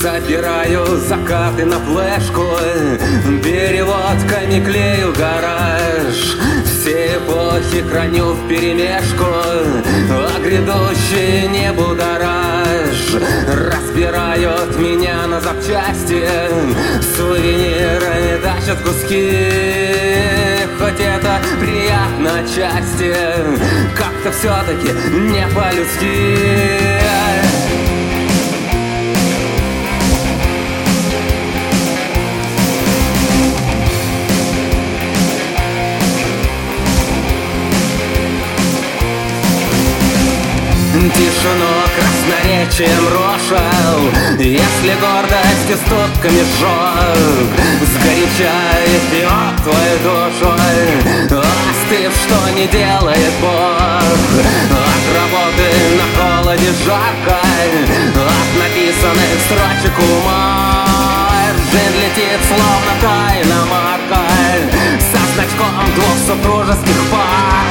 Собираю закаты на флешку, переводками клею гараж. Все эпохи храню вперемешку, а грядущие не будоражь. Разбирают меня на запчасти, сувенирами тащат куски. Хоть это приятно отчасти, как-то все-таки не по-людски. Тишину красноречием рушил, если гордость ступками сжег, сгоряча и пьет твою душу, остыв, что не делает Бог. От работы на холоде жарко, от написанных строчек умор. Жизнь летит словно тайна марка, со значком двух супружеских пар.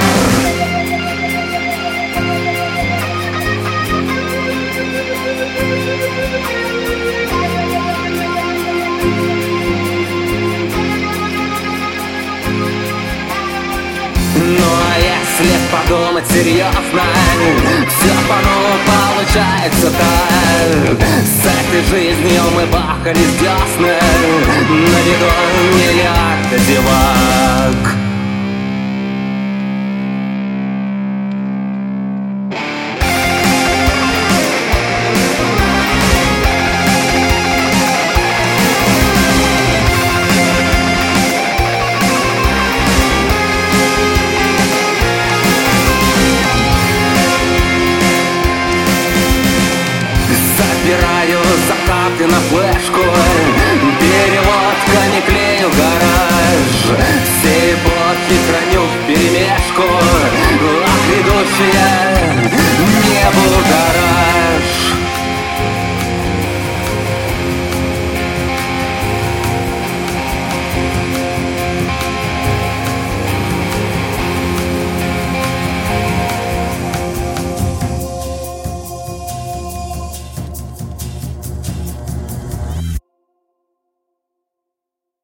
Ну а если подумать серьезно, все по-новому получается так. С этой жизнью мы бахались десны, на виду миллиарды зевак.